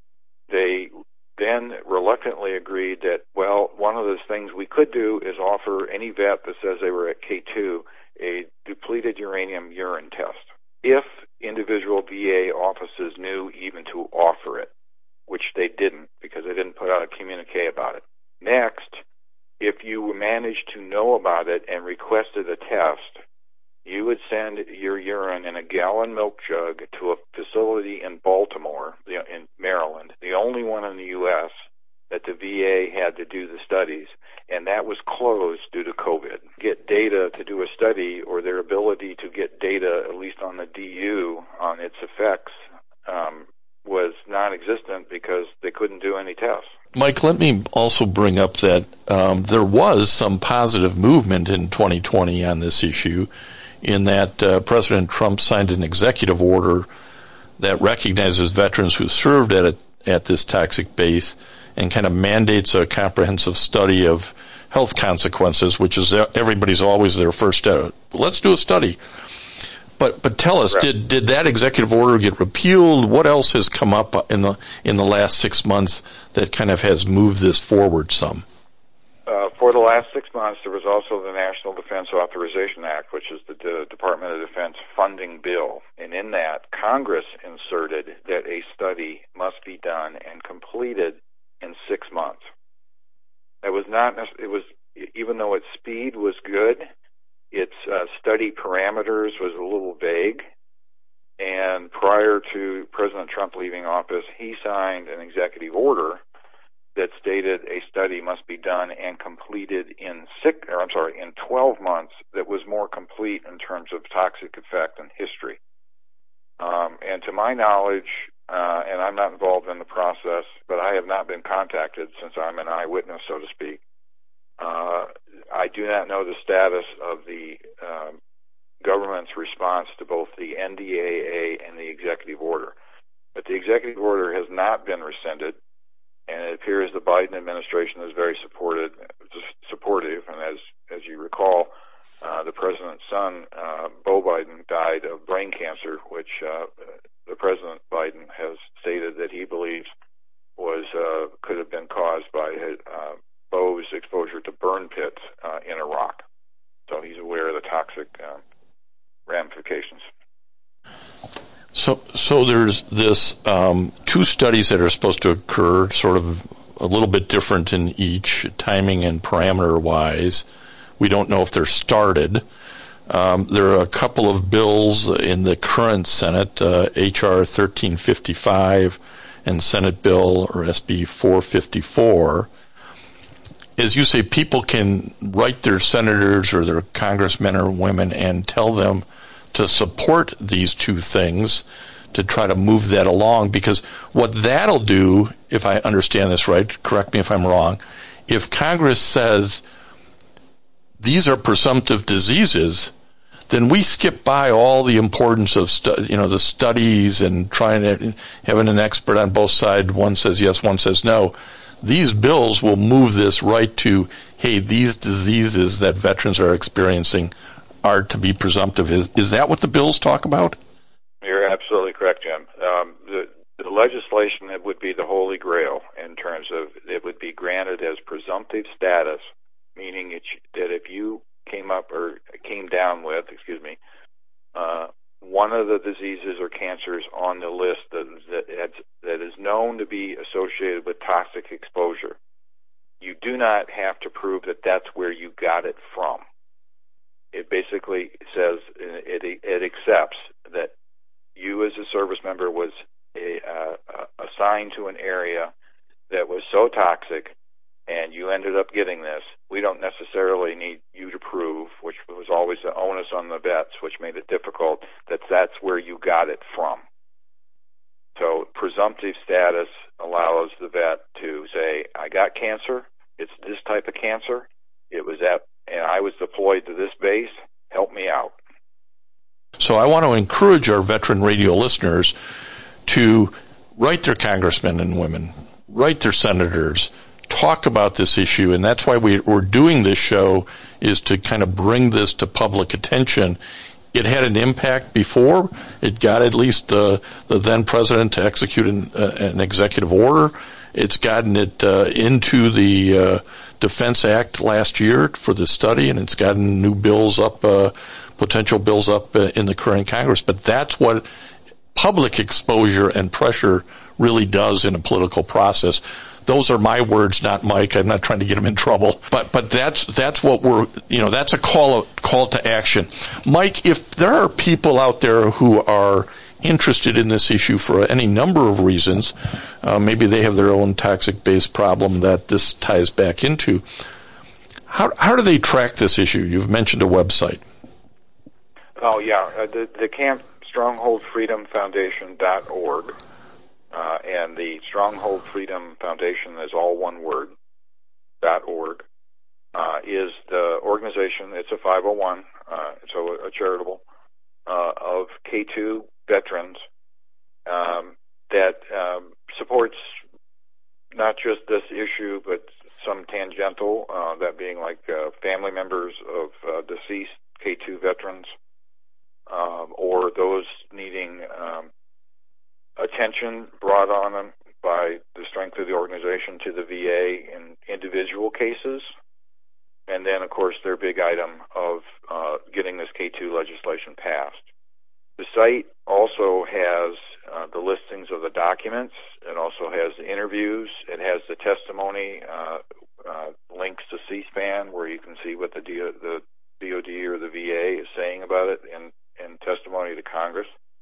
Speaker 3: they then reluctantly agreed that, well, one of those things we could do is offer any vet that says they were at K two a depleted uranium urine test, if individual V A offices knew even to offer it, which they didn't because they didn't put out a communique about it. Next, if you managed to know about it and requested a test, you would send your urine in a gallon milk jug to a facility in Baltimore, in Maryland, the only one in the U S that the V A had to do the studies, and that was closed due to COVID. Get data to do a study, or their ability to get data, at least on the D U, on its effects, um, was non-existent because they couldn't do any tests.
Speaker 2: Mike, let me also bring up that um, there was some positive movement in twenty twenty on this issue, in that uh, President Trump signed an executive order that recognizes veterans who served at a, at this toxic base and kind of mandates a comprehensive study of health consequences, which is everybody's always their first step. Let's do a study. But but tell us, did did that executive order get repealed? What else has come up in the in the last six months that kind of has moved this forward some?
Speaker 3: Uh, for the last six months, there was also the National Defense Authorization Act, which is the D- Department of Defense funding bill. And in that, Congress inserted that a study must be done and completed in six months. It was not, it was, even though its speed was good, its uh, study parameters was a little vague. And prior to President Trump leaving office, he signed an executive order that stated a study must be done and completed in six, or I'm sorry, in twelve months. That was more complete in terms of toxic effect and history. Um, and to my knowledge, uh, and I'm not involved in the process, but I have not been contacted since I'm an eyewitness, so to speak. Uh, I do not know the status of the um, government's response to both the N D A A and the executive order. But the executive order has not been rescinded. And it appears the Biden administration is very supported, supportive. And as as you recall, uh, the president's son, uh, Beau Biden, died of brain cancer, which uh, the President Biden has stated that he believes was uh, could have been caused by his, uh, Beau's exposure to burn pits uh, in Iraq. So he's aware of the toxic uh, ramifications.
Speaker 2: So, so there's this um, two studies that are supposed to occur, sort of a little bit different in each, timing and parameter-wise. We don't know if they're started. Um, there are a couple of bills in the current Senate, uh, H R thirteen fifty-five and Senate Bill, or S B four fifty-four. As you say, people can write their senators or their congressmen or women and tell them to support these two things to try to move that along, because what that'll do, if I understand this right, correct me if I'm wrong, if Congress says these are presumptive diseases, then we skip by all the importance of stu- you know the studies and trying to having an expert on both sides. One says yes, one says no. these bills will move this right to, hey, these diseases that veterans are experiencing are to be presumptive. Is, is that what the bills talk about?
Speaker 3: You're absolutely correct, Jim. Um, the, the legislation that would be the holy grail in terms of it would be granted as presumptive status, meaning it, that if you came up or came down with, excuse me, uh, one of the diseases or cancers on the list that, that, that is known to be associated with toxic exposure, you do not have to prove that that's where you got it from. It basically says it, it accepts that you as a service member was a, uh, assigned to an area that was so toxic and you ended up getting this. We don't necessarily need you to prove, which was always the onus on the vets, which made it difficult, that that's where you got it from. So presumptive status allows the vet to say, I got cancer, it's this type of cancer, it was at, and I was deployed to this base, help me out.
Speaker 2: So I want to encourage our veteran radio listeners to write their congressmen and women, write their senators, talk about this issue, and that's why we, we're doing this show, is to kind of bring this to public attention. It had an impact before. It got at least uh, the then president to execute an, uh, an executive order. It's gotten it uh, into the uh, Defense Act last year for this study, and it's gotten new bills up, uh, potential bills up uh, in the current Congress. But that's what public exposure and pressure really does in a political process. Those are my words, not Mike. I'm not trying to get him in trouble, but but that's that's what we're you know that's a call call to action. Mike, if there are people out there who are interested in this issue for any number of reasons, uh, maybe they have their own toxic-based problem that this ties back into. How how do they track this issue? You've mentioned a website.
Speaker 3: Oh yeah, uh, the the Camp Stronghold Freedom Foundation dot org. Uh, and the Stronghold Freedom Foundation is all one word, .org, uh, is the organization. It's a five oh one, uh, so a, a charitable, uh, of K two veterans um, that um, supports not just this issue, but some tangential, uh, that being like uh, family members of uh, deceased K two veterans, um, or those needing um, attention brought on them by the strength of the organization to the V A in individual cases, and then, of course, their big item of uh, getting this K two legislation passed. The site also has uh, the listings of the documents. It also has the interviews. It has the testimony, uh, uh, links to C-SPAN, where you can see what the, D- the D O D or the V A is saying about it in, in testimony to Congress.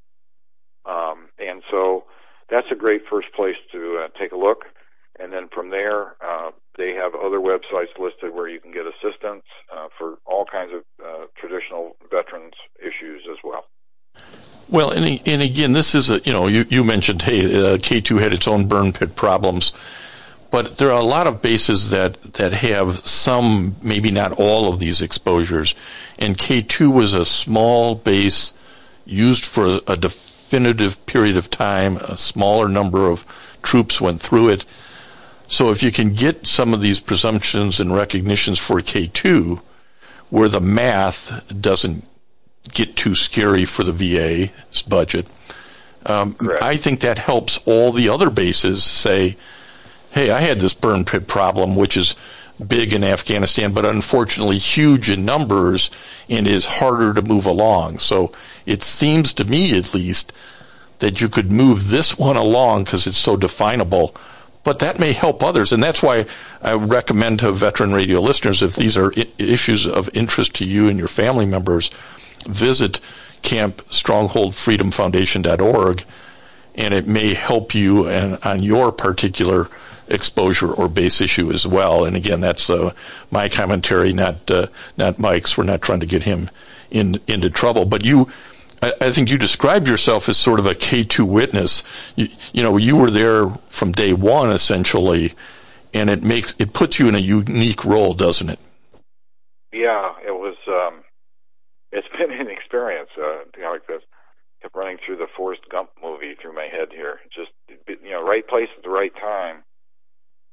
Speaker 3: Um, and so that's a great first place to uh, take a look. And then from there, uh, they have other websites listed where you can get assistance uh, for all kinds of uh, traditional veterans issues as well.
Speaker 2: Well, and, and again, this is a, you know, you, you mentioned, hey, uh, K two had its own burn pit problems, but there are a lot of bases that, that have some, maybe not all of these exposures. And K two was a small base used for a definitive period of time. A smaller number of troops went through it. So if you can get some of these presumptions and recognitions for K two, where the math doesn't get too scary for the V A's budget, um, I think that helps all the other bases say, hey, I had this burn pit problem, which is big in Afghanistan, but unfortunately huge in numbers and is harder to move along. So it seems to me, at least, that you could move this one along because it's so definable, but that may help others. And that's why I recommend to veteran radio listeners, if these are I- issues of interest to you and your family members, visit Camp Stronghold Freedom Foundation dot org, and it may help you and on your particular exposure or base issue as well. And again, that's uh, my commentary, not uh, not Mike's. We're not trying to get him in into trouble. But you, I, I think you described yourself as sort of a K two witness. You, you know, you were there from day one essentially, and it makes it puts you in a unique role, doesn't it?
Speaker 3: Yeah, it was. Um, it's been an experience. Uh, you know, like this. Kept running through the Forrest Gump movie through my head here. Just, you know, right place at the right time.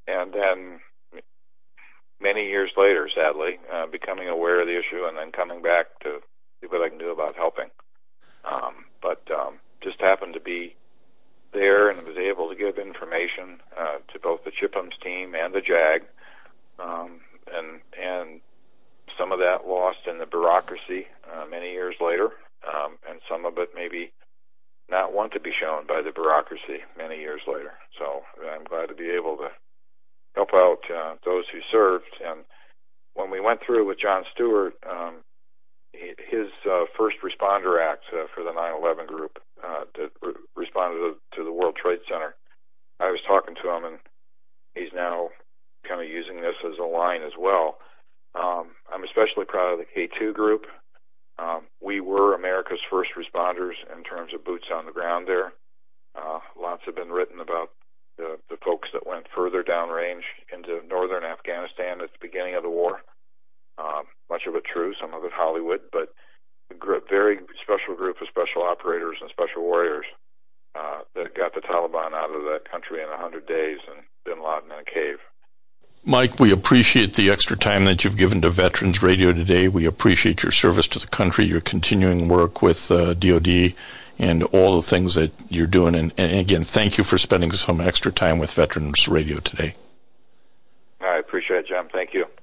Speaker 3: and then many years later, sadly, uh, becoming aware of the issue and then coming back to see what I can do about helping. Um, but um, just happened to be there and was able to give information uh, to both the CHIPEMS team and the JAG, um, and and some of that lost in the bureaucracy uh, many years later, um, and some of it maybe not want to be shown by the bureaucracy many years later. So I'm glad to be able to help out uh, those who served. And when we went through with Jon Stewart, um, his uh, First Responder Act uh, for the nine eleven group uh, that re- responded to, to the World Trade Center, I was talking to him, and he's now kind of using this as a line as well. Um, I'm especially proud of the K two group. Um, we were America's first responders in terms of boots on the ground there. Uh, lots have been written about the, the folks that went further downrange into northern Afghanistan at the beginning of the war. Um, much of it true, some of it Hollywood, but a gr- very special group of special operators and special warriors uh, that got the Taliban out of that country in one hundred days and bin Laden in a cave.
Speaker 2: Mike, we appreciate the extra time that you've given to Veterans Radio today. We appreciate your service to the country, your continuing work with uh, D O D, and all the things that you're doing. And, and again, thank you for spending some extra time with Veterans Radio today.
Speaker 3: I appreciate it, Jim. Thank you.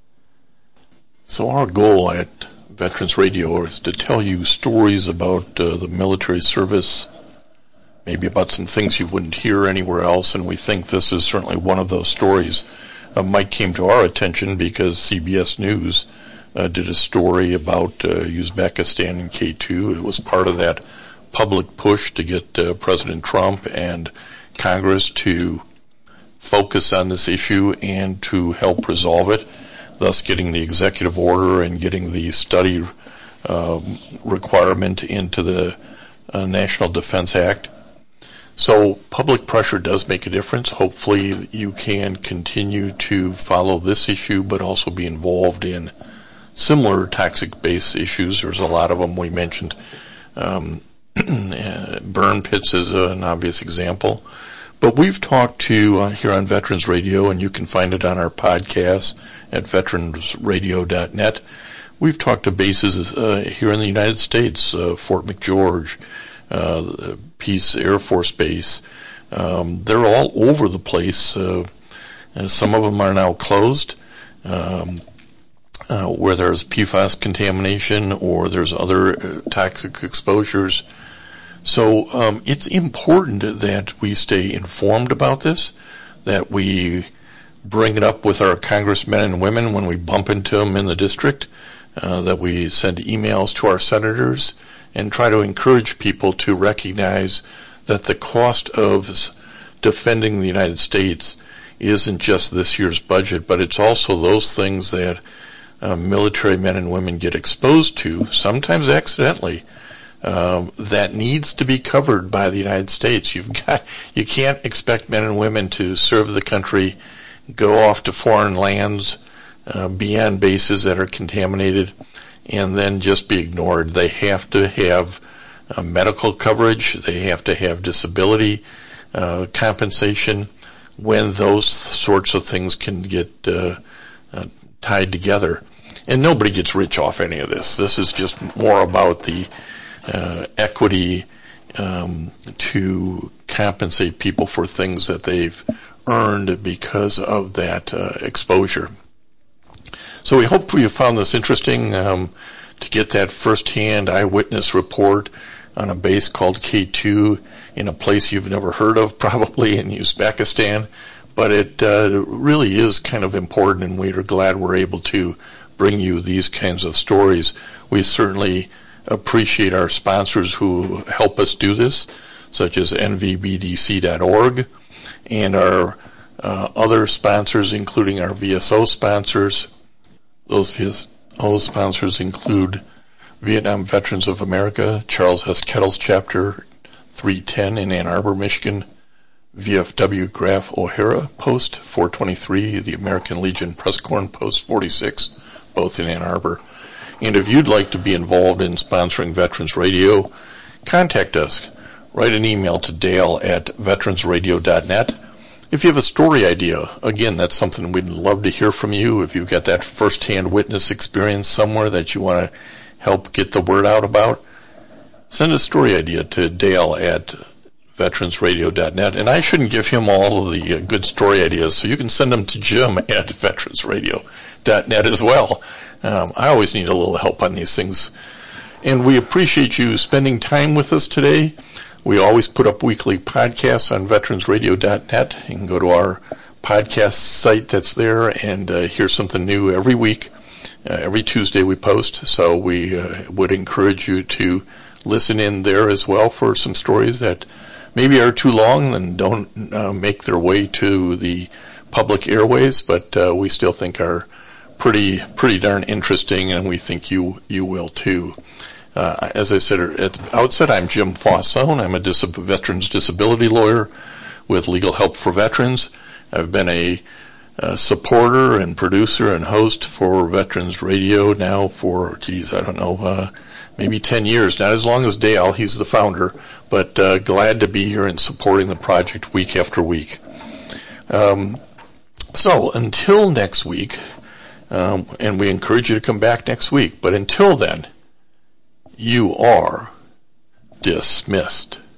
Speaker 2: So our goal at Veterans Radio is to tell you stories about uh, the military service, maybe about some things you wouldn't hear anywhere else, and we think this is certainly one of those stories. Uh, Mike came to our attention because C B S News uh, did a story about uh, Uzbekistan and K two. It was part of that public push to get uh, President Trump and Congress to focus on this issue and to help resolve it, thus getting the executive order and getting the study uh, requirement into the uh, National Defense Act. So public pressure does make a difference. Hopefully you can continue to follow this issue, but also be involved in similar toxic-based issues. There's a lot of them we mentioned. Um, burn pits is an obvious example. But we've talked to uh, here on Veterans Radio, and you can find it on our podcast at veterans radio dot net. We've talked to bases uh, here in the United States, uh, Fort McGeorge, uh, Peace Air Force Base. Um, they're all over the place. Uh, and some of them are now closed, um, uh, where there's P FAS contamination or there's other uh, toxic exposures. So um, it's important that we stay informed about this, that we bring it up with our congressmen and women when we bump into them in the district, uh, that we send emails to our senators and try to encourage people to recognize that the cost of defending the United States isn't just this year's budget, but it's also those things that uh, military men and women get exposed to, sometimes accidentally, Um, that needs to be covered by the United States. You've got, you can't expect men and women to serve the country, go off to foreign lands, uh, be on bases that are contaminated, and then just be ignored. They have to have uh, medical coverage. They have to have disability uh, compensation when those sorts of things can get uh, uh, tied together. And nobody gets rich off any of this. This is just more about the Uh, equity um, to compensate people for things that they've earned because of that uh, exposure. So we hope you found this interesting um, to get that first-hand eyewitness report on a base called K two in a place you've never heard of, probably in Uzbekistan. But it uh, really is kind of important, and we are glad we're able to bring you these kinds of stories. We certainly appreciate our sponsors who help us do this, such as N V B D C dot org, and our uh, other sponsors, including our V S O sponsors. Those V S O sponsors include Vietnam Veterans of America, Charles S. Kettles Chapter three ten in Ann Arbor, Michigan, V F W Graf O'Hara Post four twenty-three, the American Legion Press Corps Post forty-six, both in Ann Arbor. And if you'd like to be involved in sponsoring Veterans Radio, contact us. Write an email to Dale at veterans radio dot net, If you have a story idea, again, that's something we'd love to hear from you. If you've got that first-hand witness experience somewhere that you want to help get the word out about, send a story idea to Dale at veterans radio dot net. And I shouldn't give him all of the uh, good story ideas, so you can send them to Jim at veterans radio dot net as well. Um, I always need a little help on these things. And we appreciate you spending time with us today. We always put up weekly podcasts on veterans radio dot net. You can go to our podcast site that's there and uh, hear something new every week. Uh, every Tuesday we post, so we uh, would encourage you to listen in there as well for some stories that maybe are too long and don't uh, make their way to the public airways, but uh, we still think are pretty pretty darn interesting, and we think you you will too. Uh, as I said at the outset, I'm Jim Fossone. I'm a dis- veterans disability lawyer with Legal Help for Veterans. I've been a, a supporter and producer and host for Veterans Radio now for, geez, I don't know, uh, maybe ten years. Not as long as Dale, he's the founder, but uh, glad to be here and supporting the project week after week. Um, so until next week, um, and we encourage you to come back next week, but until then, you are dismissed.